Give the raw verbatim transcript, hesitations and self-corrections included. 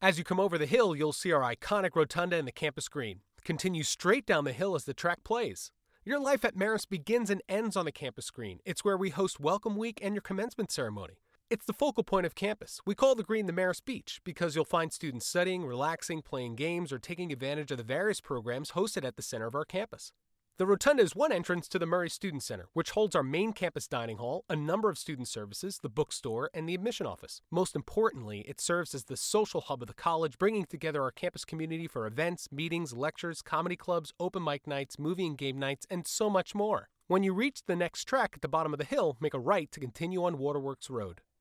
As you come over the hill, you'll see our iconic rotunda and the campus green. Continue straight down the hill as the track plays. Your life at Marist begins and ends on the campus green. It's where we host Welcome Week and your commencement ceremony. It's the focal point of campus. We call the green the Marist Beach because you'll find students studying, relaxing, playing games, or taking advantage of the various programs hosted at the center of our campus. The Rotunda is one entrance to the Murray Student Center, which holds our main campus dining hall, a number of student services, the bookstore, and the admission office. Most importantly, it serves as the social hub of the college, bringing together our campus community for events, meetings, lectures, comedy clubs, open mic nights, movie and game nights, and so much more. When you reach the next track at the bottom of the hill, make a right to continue on Waterworks Road.